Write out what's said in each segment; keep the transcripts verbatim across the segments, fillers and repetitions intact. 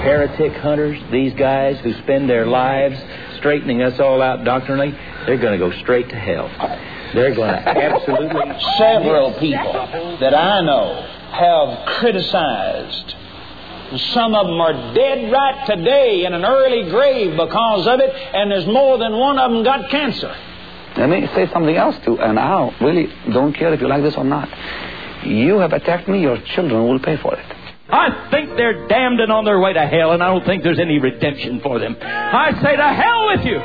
heretic hunters, these guys who spend their lives straightening us all out doctrinally, they're going to go straight to hell. They're going to absolutely... Several people that I know have criticized. Some of them are dead right today in an early grave because of it, and there's more than one of them got cancer. Let me say something else too, and I really don't care if you like this or not. You have attacked me, your children will pay for it. I think they're damned and on their way to hell, and I don't think there's any redemption for them. I say to hell with you!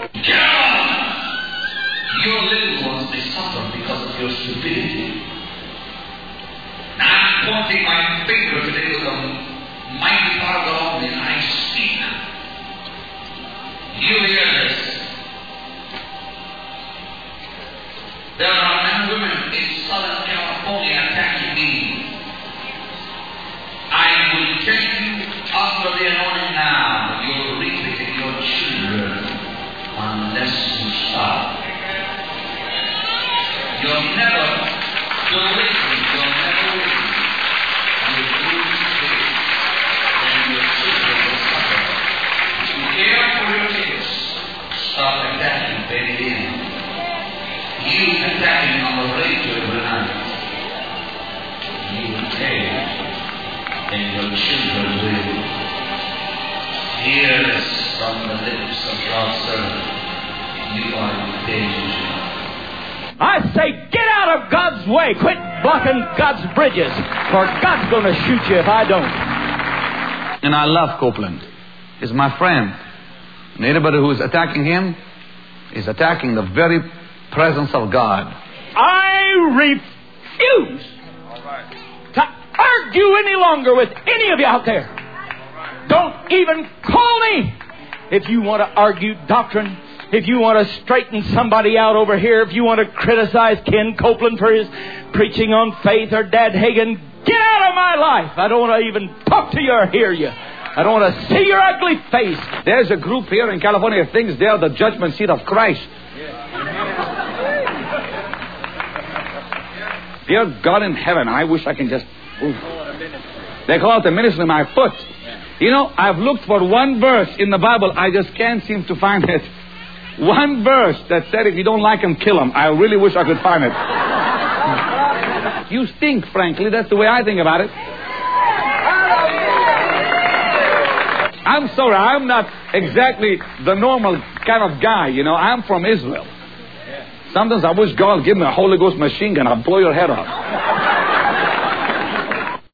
Your little ones, they suffer because of your stupidity. Now I'm pointing my finger today with a mighty power of God, and I speak. You hear this. There are men and women in Southern California attacking me. I will take you under the anointing now. You'll reap it in your children unless you stop. You'll never go with me. You'll never win. You'll lose faith. And your children will suffer. If you care for your kids, stop attacking very in. You attacking on the radio every night. You will pay, and your children will. Hear this from the lips of God's servant. You are in danger. I say, get out of God's way. Quit blocking God's bridges, for God's going to shoot you if I don't. And I love Copeland. He's my friend. And anybody who is attacking him is attacking the very presence of God. I refuse to argue any longer with any of you out there. Don't even call me if you want to argue doctrine. If you want to straighten somebody out over here, if you want to criticize Ken Copeland for his preaching on faith or Dad Hagin, get out of my life. I don't want to even talk to you or hear you. I don't want to see your ugly face. There's a group here in California that thinks they're the judgment seat of Christ. Dear God in heaven, I wish I can just... Oof. They call it the ministry of my foot. You know, I've looked for one verse in the Bible. I just can't seem to find it. One verse that said if you don't like him, kill him. I really wish I could find it. You stink, frankly. That's the way I think about it. I'm sorry. I'm not exactly the normal kind of guy, you know. I'm from Israel. Sometimes I wish God would give me a Holy Ghost machine gun. I'll blow your head off.